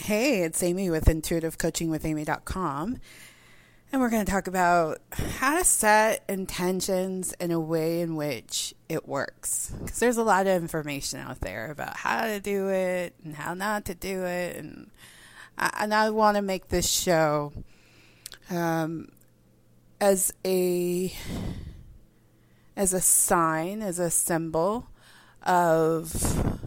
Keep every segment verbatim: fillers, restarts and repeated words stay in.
Hey, it's Amy with intuitive coaching with amy dot com, and we're going to talk about how to set intentions in a way in which it works. Because there's a lot of information out there about how to do it and how not to do it, and I, and I want to make this show um, as a as a sign, as a symbol of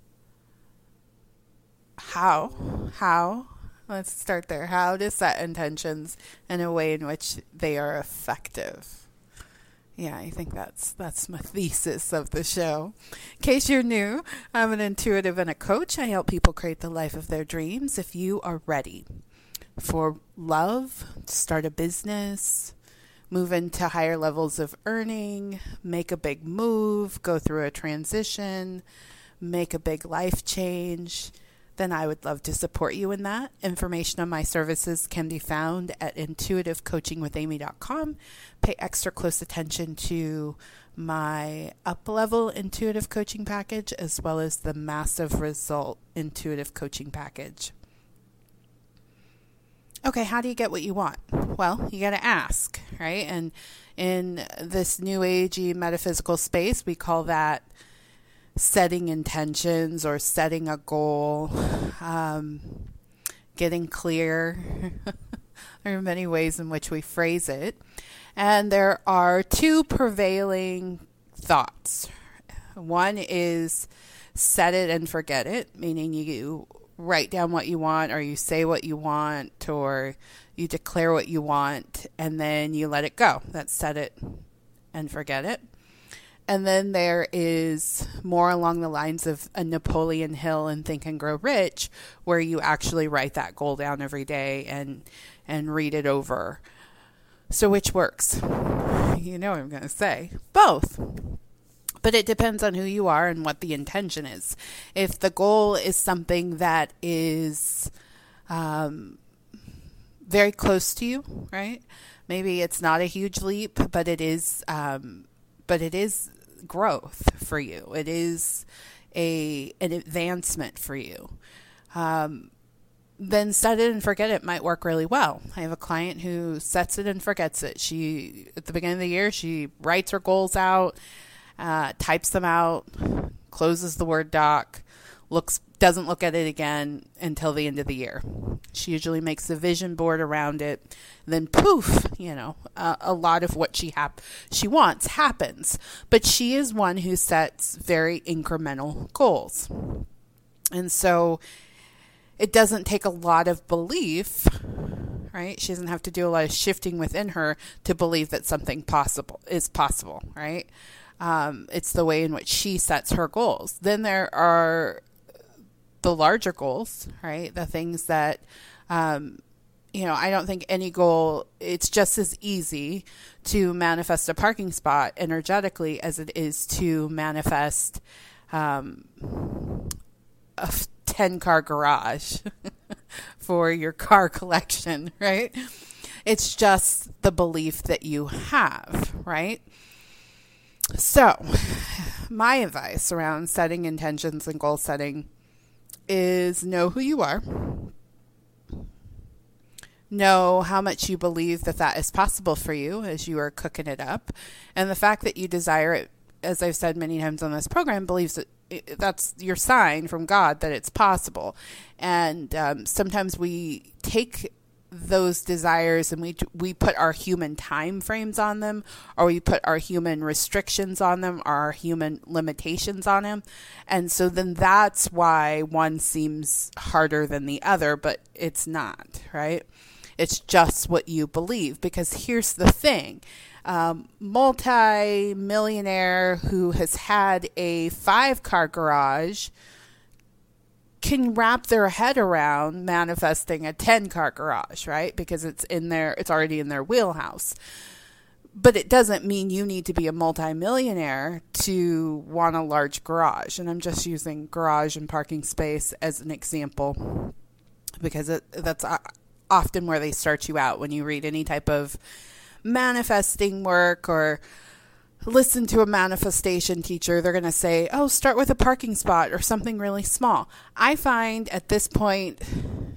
How, how, let's start there. How to set intentions in a way in which they are effective. Yeah, I think that's that's my thesis of the show. In case you're new, I'm an intuitive and a coach. I help people create the life of their dreams. If you are ready for love, start a business, move into higher levels of earning, make a big move, go through a transition, make a big life change, then I would love to support you in that. Information on my services can be found at intuitive coaching with amy dot com. Pay extra close attention to my up-level intuitive coaching package as well as the massive result intuitive coaching package. Okay, how do you get what you want? Well, you got to ask, right? And in this new agey metaphysical space, we call that setting intentions or setting a goal, um, getting clear. There are many ways in which we phrase it. And there are two prevailing thoughts. One is set it and forget it, meaning you write down what you want or you say what you want or you declare what you want and then you let it go. That's set it and forget it. And then there is more along the lines of a Napoleon Hill in Think and Grow Rich, where you actually write that goal down every day and and read it over. So which works? You know what I'm going to say. Both. But it depends on who you are and what the intention is. If the goal is something that is um, very close to you, right? Maybe it's not a huge leap, but it is... Um, But it is growth for you. It is a an advancement for you. Um, then set it and forget it might work really well. I have a client who sets it and forgets it. She, at the beginning of the year, she writes her goals out, uh, types them out, closes the Word doc, looks doesn't look at it again until the end of the year. She usually makes a vision board around it. Then poof, you know, uh, a lot of what she hap- she wants happens. But she is one who sets very incremental goals. And so it doesn't take a lot of belief, right? She doesn't have to do a lot of shifting within her to believe that something possible is possible, right? Um, it's the way in which she sets her goals. Then there are the larger goals, right? The things that, um, you know, I don't think any goal, it's just as easy to manifest a parking spot energetically as it is to manifest um, a ten-car garage for your car collection, right? It's just the belief that you have, right? So, my advice around setting intentions and goal setting is know who you are, know how much you believe that that is possible for you as you are cooking it up, and the fact that you desire it, as I've said many times on this program, believes that it, that's your sign from God that it's possible. And um, sometimes we take those desires and we we put our human time frames on them, or we put our human restrictions on them, or our human limitations on them. And so then that's why one seems harder than the other, but it's not, right? It's just what you believe. Because here's the thing. Um, multi-millionaire who has had a five-car garage can wrap their head around manifesting a ten-car garage, right? Because it's in their, it's already in their wheelhouse. But it doesn't mean you need to be a multimillionaire to want a large garage. And I'm just using garage and parking space as an example because it, that's often where they start you out when you read any type of manifesting work or listen to a manifestation teacher. They're going to say, oh, start with a parking spot or something really small. I find at this point,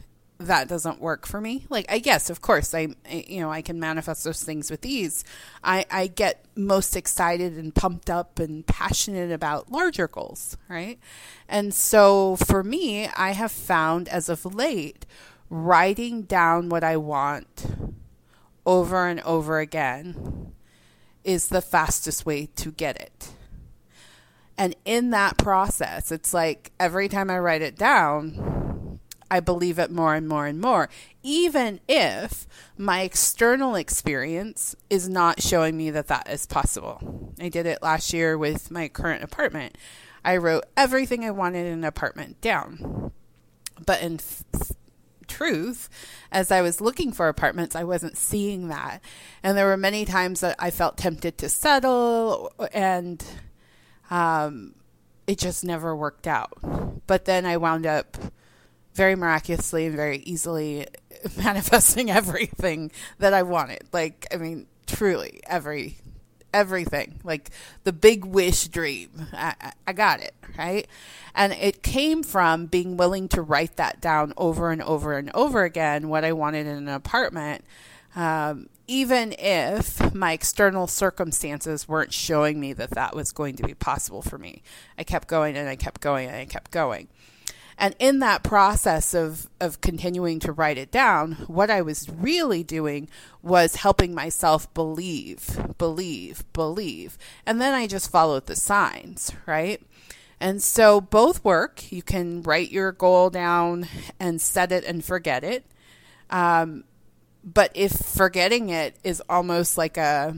that doesn't work for me. Like, I guess, of course, I, you know, I can manifest those things with ease. I, I get most excited and pumped up and passionate about larger goals, right? And so for me, I have found as of late, writing down what I want over and over again is the fastest way to get it. And in that process, it's like every time I write it down, I believe it more and more and more, even if my external experience is not showing me that that is possible. I did it last year with my current apartment. I wrote everything I wanted in an apartment down. But in f- truth, as I was looking for apartments, I wasn't seeing that. And there were many times that I felt tempted to settle, and um, it just never worked out. But then I wound up very miraculously and very easily manifesting everything that I wanted. Like, I mean, truly, every everything. Like the big wish dream. I, I got it, right? And it came from being willing to write that down over and over and over again, what I wanted in an apartment, um, even if my external circumstances weren't showing me that that was going to be possible for me. I kept going and I kept going and I kept going. And in that process of, of continuing to write it down, what I was really doing was helping myself believe, believe, believe. And then I just followed the signs, right? And so both work. You can write your goal down and set it and forget it. Um, but if forgetting it is almost like a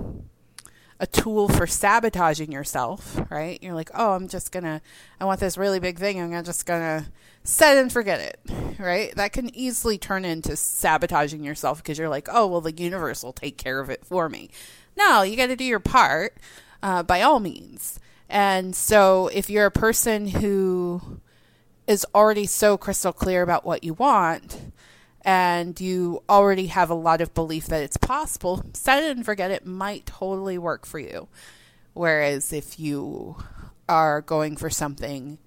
a tool for sabotaging yourself, right? You're like, oh, I'm just going to, I want this really big thing. I'm just going to set and forget it, right? That can easily turn into sabotaging yourself because you're like, oh, well, the universe will take care of it for me. No, you got to do your part uh, by all means. And so if you're a person who is already so crystal clear about what you want, and you already have a lot of belief that it's possible, set it and forget it might totally work for you. Whereas if you are going for something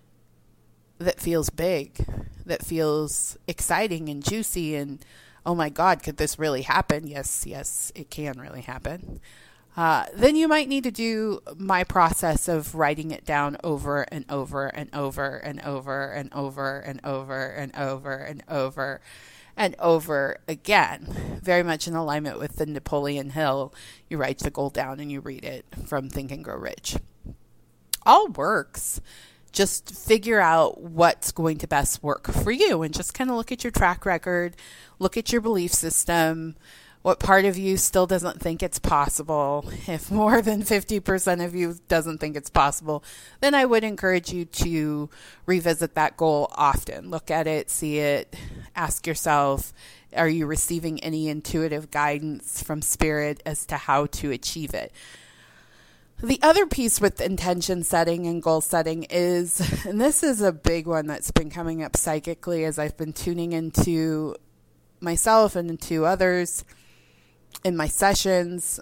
that feels big, that feels exciting and juicy and, oh my God, could this really happen? Yes, yes, it can really happen. Uh, then you might need to do my process of writing it down over and over and over and over and over and over and over and over and over again. Very much in alignment with the Napoleon Hill. You write the goal down and you read it from Think and Grow Rich. All works. Just figure out what's going to best work for you and just kind of look at your track record, look at your belief system. What part of you still doesn't think it's possible? If more than fifty percent of you doesn't think it's possible, then I would encourage you to revisit that goal often. Look at it, see it, ask yourself, are you receiving any intuitive guidance from spirit as to how to achieve it? The other piece with intention setting and goal setting is, and this is a big one that's been coming up psychically as I've been tuning into myself and into others in my sessions,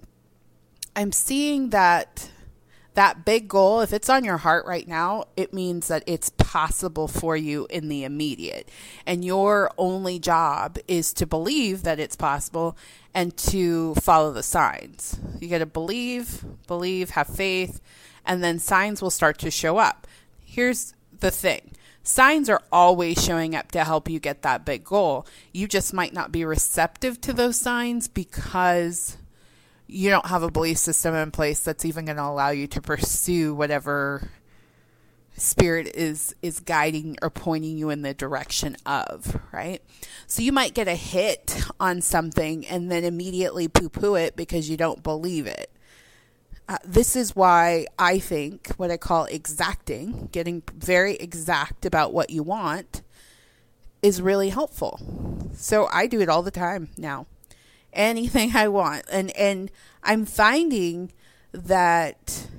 I'm seeing that that big goal, if it's on your heart right now, it means that it's possible for you in the immediate. And your only job is to believe that it's possible and to follow the signs. You got to believe, believe, have faith, and then signs will start to show up. Here's the thing. Signs are always showing up to help you get that big goal. You just might not be receptive to those signs because you don't have a belief system in place that's even going to allow you to pursue whatever spirit is is guiding or pointing you in the direction of, right? So you might get a hit on something and then immediately poo-poo it because you don't believe it. Uh, this is why I think what I call exacting, getting very exact about what you want, is really helpful. So I do it all the time now. Anything I want. And, and I'm finding that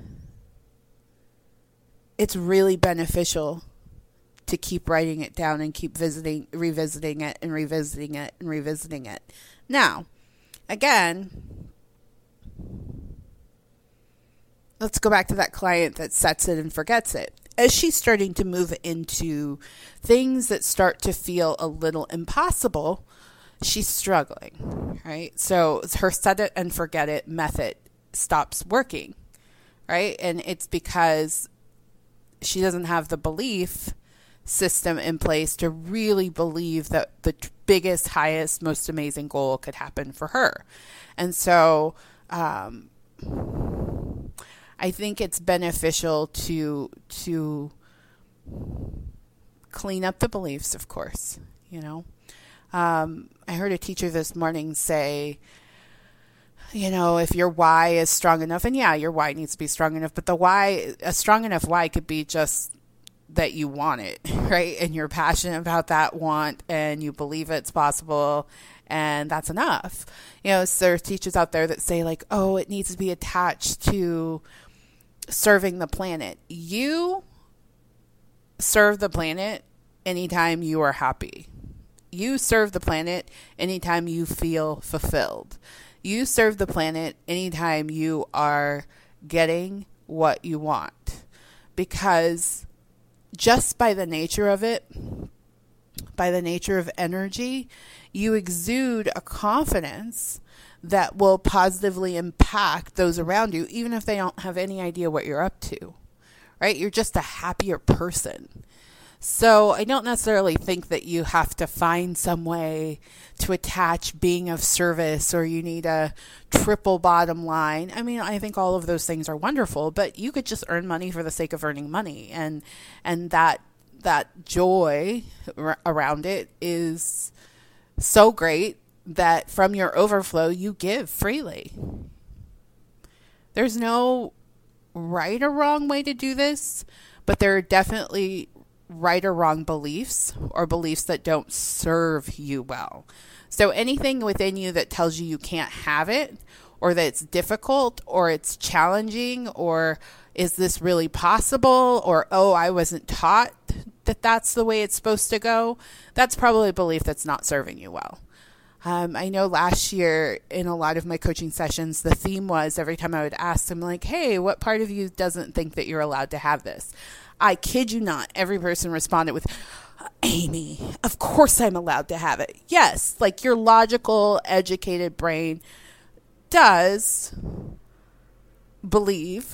it's really beneficial to keep writing it down and keep visiting, revisiting it and revisiting it and revisiting it. Now, again, let's go back to that client that sets it and forgets it. as she's starting to move into things that start to feel a little impossible, she's struggling, right? So her set it and forget it method stops working, right? And it's because she doesn't have the belief system in place to really believe that the biggest, highest, most amazing goal could happen for her. And so um, I think it's beneficial to to clean up the beliefs, of course, you know. Um, I heard a teacher this morning say, you know, if your why is strong enough, and yeah, your why needs to be strong enough, but the why, a strong enough why could be just that you want it, right? And you're passionate about that want and you believe it's possible, and that's enough. You know, so there are teachers out there that say like, oh, it needs to be attached to serving the planet. You serve the planet anytime you are happy. You serve the planet anytime you feel fulfilled. You serve the planet anytime you are getting what you want. Because just by the nature of it, by the nature of energy, you exude a confidence that will positively impact those around you, even if they don't have any idea what you're up to, right? You're just a happier person. So I don't necessarily think that you have to find some way to attach being of service, or you need a triple bottom line. I mean, I think all of those things are wonderful, but you could just earn money for the sake of earning money. And, and that, that joy r- around it is so great that from your overflow, you give freely. There's no right or wrong way to do this, but there are definitely right or wrong beliefs, or beliefs that don't serve you well. So anything within you that tells you you can't have it, or that it's difficult, or it's challenging, or is this really possible, or oh, I wasn't taught that that's the way it's supposed to go, that's probably a belief that's not serving you well. Um, I know last year in a lot of my coaching sessions, the theme was every time I would ask them like, hey, what part of you doesn't think that you're allowed to have this? I kid you not, every person responded with, Amy, of course I'm allowed to have it. Yes, like your logical, educated brain does believe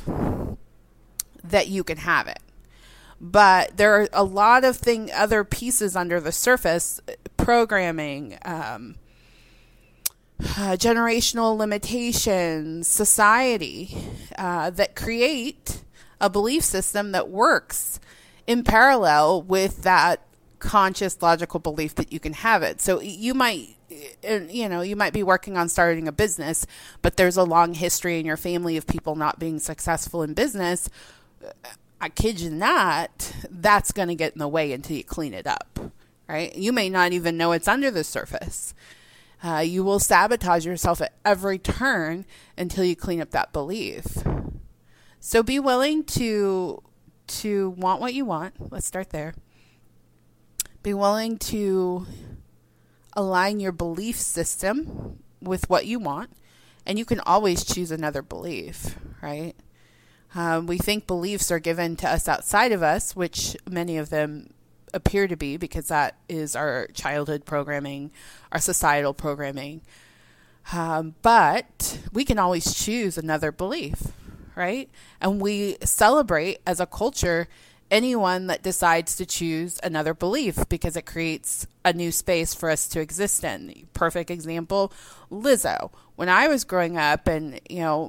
that you can have it. But there are a lot of thing, other pieces under the surface, programming, um, uh, generational limitations, society, uh, that create a belief system that works in parallel with that conscious, logical belief that you can have it. So you might, you know, you might be working on starting a business, but there's a long history in your family of people not being successful in business. I kid you not, that's going to get in the way until you clean it up, right? You may not even know it's under the surface. Uh, you will sabotage yourself at every turn until you clean up that belief. So be willing to to want what you want. Let's start there. Be willing to align your belief system with what you want. And you can always choose another belief, right? Um, we think beliefs are given to us outside of us, which many of them appear to be, because that is our childhood programming, our societal programming. Um, but we can always choose another belief, right? And we celebrate as a culture anyone that decides to choose another belief, because it creates a new space for us to exist in. Perfect example, Lizzo. When I was growing up, and, you know,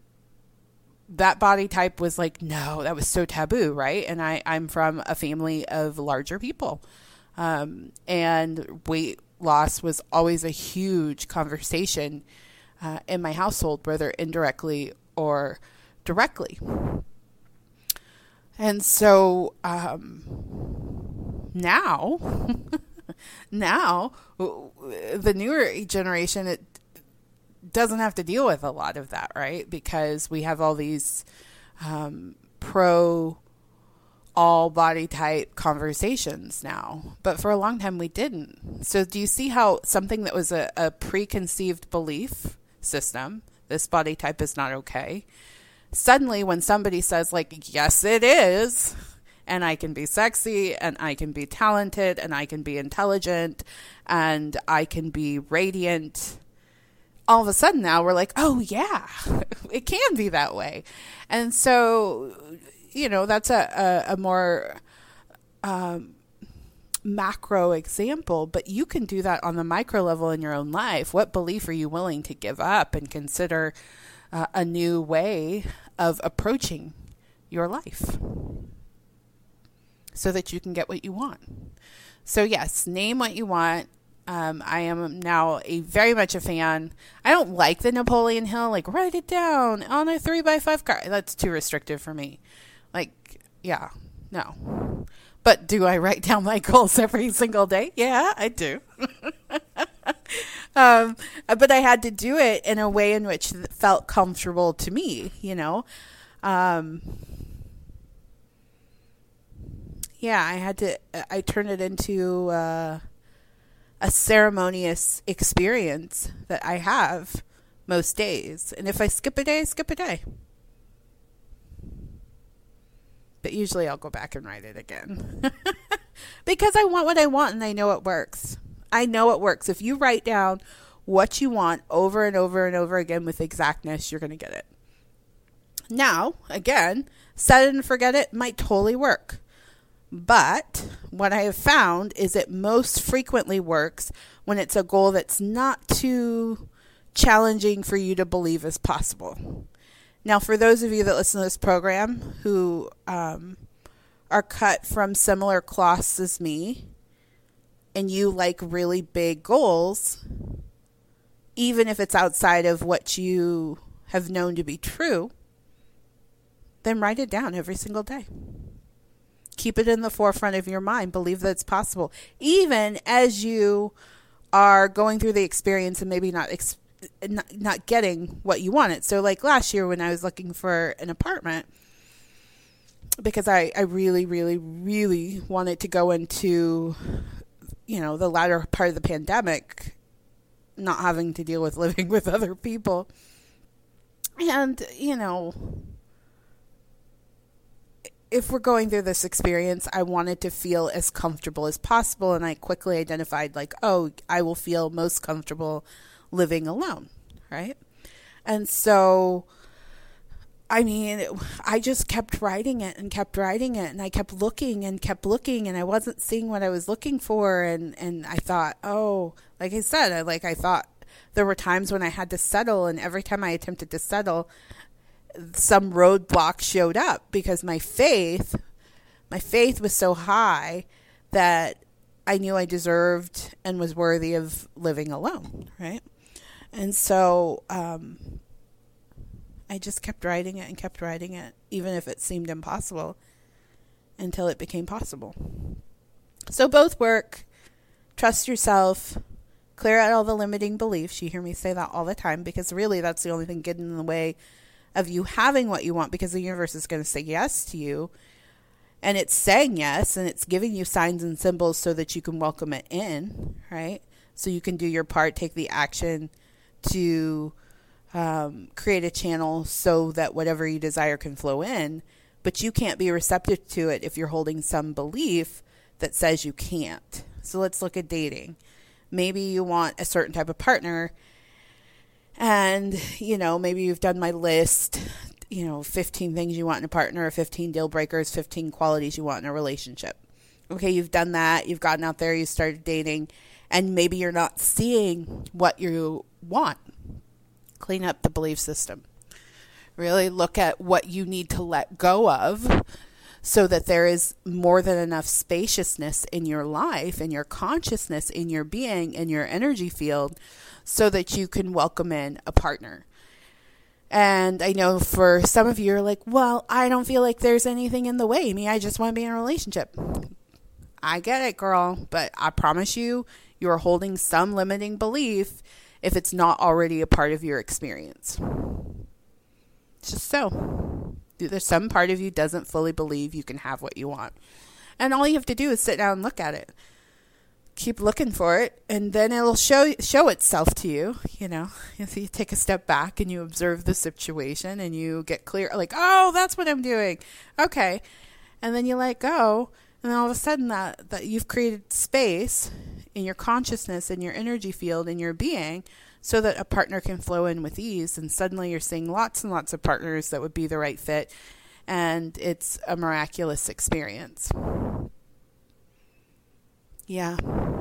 that body type was like, no, that was so taboo, right? And I, I'm from a family of larger people. Um, and weight loss was always a huge conversation uh, in my household, whether indirectly or directly. And so um, now, now, the newer generation, it doesn't have to deal with a lot of that, right? Because we have all these um, pro all body type conversations now. But for a long time, we didn't. So do you see how something that was a, a preconceived belief system, this body type is not okay, suddenly when somebody says like, yes, it is, and I can be sexy, and I can be talented, and I can be intelligent, and I can be radiant. All of a sudden now we're like, oh yeah, it can be that way. And so, you know, that's a, a, a more um, macro example, but you can do that on the micro level in your own life. What belief are you willing to give up and consider uh, a new way of approaching your life so that you can get what you want? So yes, name what you want. Um, I am now a very much a fan. I don't like the Napoleon Hill, like write it down on a three by five card. That's too restrictive for me. Like, yeah, no. But do I write down my goals every single day? Yeah, I do. um, but I had to do it in a way in which it felt comfortable to me, you know. Um, yeah, I had to, I turned it into uh, a ceremonious experience that I have most days. And if I skip a day, I skip a day. But usually I'll go back and write it again. Because I want what I want and I know it works. I know it works. If you write down what you want over and over and over again with exactness, you're going to get it. Now, again, set it and forget it might totally work. But what I have found is it most frequently works when it's a goal that's not too challenging for you to believe is possible. Now, for those of you that listen to this program who um, are cut from similar cloths as me, and you like really big goals, even if it's outside of what you have known to be true, then write it down every single day. Keep it in the forefront of your mind. Believe that it's possible. Even as you are going through the experience and maybe not, ex- not not getting what you wanted. So like last year when I was looking for an apartment, because I, I really, really, really wanted to go into, you know, the latter part of the pandemic, not having to deal with living with other people. And, you know, if we're going through this experience, I wanted to feel as comfortable as possible. And I quickly identified like, oh, I will feel most comfortable living alone. Right. And so, I mean, I just kept writing it and kept writing it. And I kept looking and kept looking. And I wasn't seeing what I was looking for. And, and I thought, oh, like I said, I, like I thought there were times when I had to settle. And every time I attempted to settle, some roadblock showed up because my faith, my faith was so high that I knew I deserved and was worthy of living alone, right? And so um, I just kept writing it and kept writing it, even if it seemed impossible, until it became possible. So both work. Trust yourself. Clear out all the limiting beliefs. You hear me say that all the time because really that's the only thing getting in the way of you having what you want, because the universe is going to say yes to you, and it's saying yes, and it's giving you signs and symbols so that you can welcome it in, right? So you can do your part, take the action to um, create a channel so that whatever you desire can flow in, but you can't be receptive to it if you're holding some belief that says you can't. So let's look at dating. Maybe you want a certain type of partner, and, you know, maybe you've done my list, you know, fifteen things you want in a partner, fifteen deal breakers, fifteen qualities you want in a relationship. Okay, you've done that. You've gotten out there. You started dating. And maybe you're not seeing what you want. Clean up the belief system. Really look at what you need to let go of so that there is more than enough spaciousness in your life, in your consciousness, in your being, in your energy field, so that you can welcome in a partner. And I know for some of you are like, well, I don't feel like there's anything in the way. Me, I just want to be in a relationship. I get it, girl. But I promise you, you're holding some limiting belief if it's not already a part of your experience. It's just so. There's some part of you doesn't fully believe you can have what you want. And all you have to do is sit down and look at it. Keep looking for it, and then it'll show show itself to you, you know, if you take a step back and you observe the situation and you get clear, like, oh, that's what I'm doing. Okay. And then you let go. And then all of a sudden that, that you've created space in your consciousness, in your energy field, in your being, so that a partner can flow in with ease. And suddenly you're seeing lots and lots of partners that would be the right fit. And it's a miraculous experience. Yeah.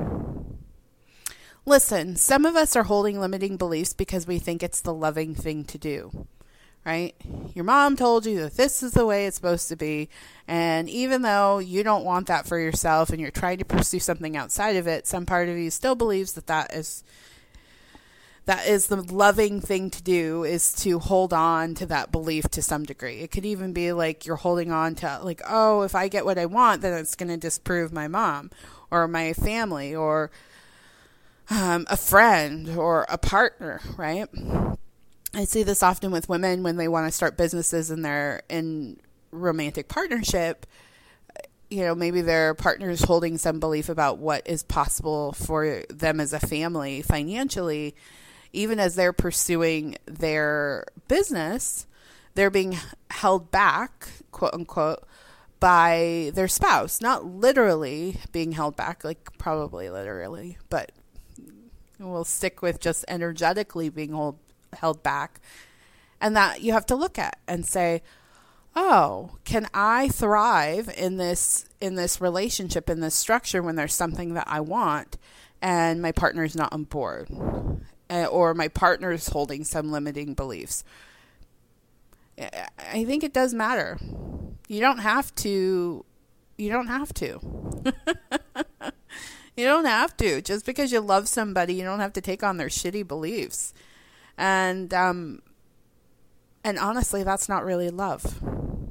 Listen, some of us are holding limiting beliefs because we think it's the loving thing to do, right? Your mom told you that this is the way it's supposed to be. And even though you don't want that for yourself and you're trying to pursue something outside of it, some part of you still believes that that is that is the loving thing to do, is to hold on to that belief to some degree. It could even be like you're holding on to like, oh, if I get what I want, then it's going to disprove my mom or my family or um, a friend or a partner, right? I see this often with women when they want to start businesses and they're in romantic partnership. You know, maybe their partner is holding some belief about what is possible for them as a family financially. Even as they're pursuing their business, they're being held back, quote unquote, by their spouse. Not literally being held back, like probably literally, but we'll stick with just energetically being hold, held back. And that you have to look at and say, oh, can I thrive in this in this relationship, in this structure, when there's something that I want and my partner is not on board? Uh, or my partner is holding some limiting beliefs. I think it does matter. You don't have to. You don't have to. You don't have to. Just because you love somebody, you don't have to take on their shitty beliefs. And um, and honestly, that's not really love.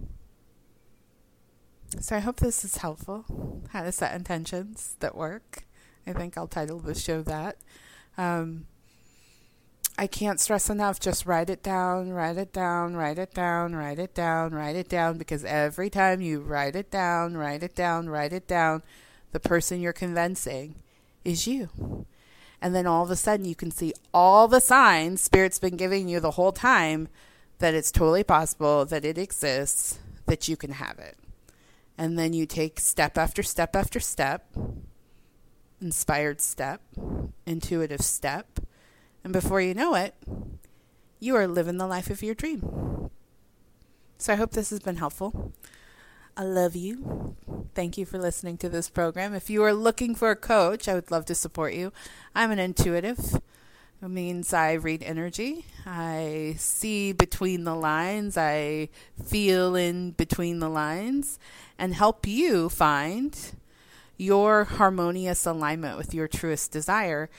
So I hope this is helpful. How to set intentions that work. I think I'll title the show that. Um, I can't stress enough, just write it down, write it down, write it down, write it down, write it down, because every time you write it down, write it down, write it down, the person you're convincing is you. And then all of a sudden you can see all the signs Spirit's been giving you the whole time that it's totally possible, that it exists, that you can have it. And then you take step after step after step, inspired step, intuitive step, and before you know it, you are living the life of your dream. So I hope this has been helpful. I love you. Thank you for listening to this program. If you are looking for a coach, I would love to support you. I'm an intuitive. It means I read energy. I see between the lines. I feel in between the lines and help you find your harmonious alignment with your truest desire.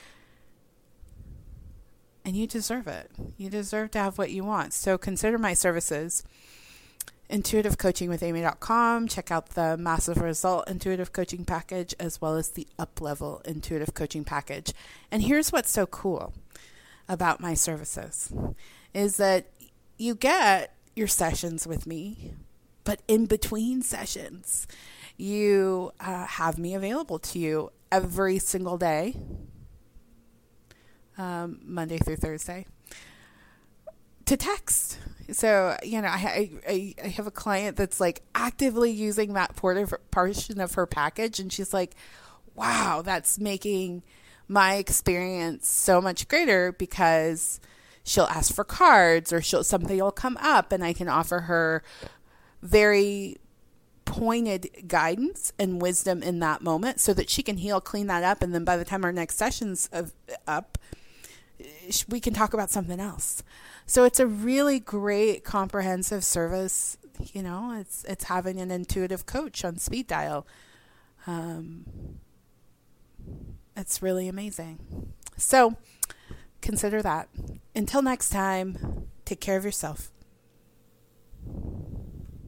And you deserve it. You deserve to have what you want. So consider my services. intuitive coaching with amy dot com. Check out the Massive Result Intuitive Coaching Package as well as the Up-Level Intuitive Coaching Package. And here's what's so cool about my services is that you get your sessions with me, but in between sessions, you uh, have me available to you every single day. Um, Monday through Thursday, to text. So, you know, I, I, I have a client that's like actively using that portion of her package. And she's like, wow, that's making my experience so much greater, because she'll ask for cards or she'll, something will come up and I can offer her very pointed guidance and wisdom in that moment so that she can heal, clean that up. And then by the time our next session's up, we can talk about something else. So it's a really great comprehensive service. You know, it's it's having an intuitive coach on speed dial. Um, it's really amazing. So consider that. Until next time, take care of yourself.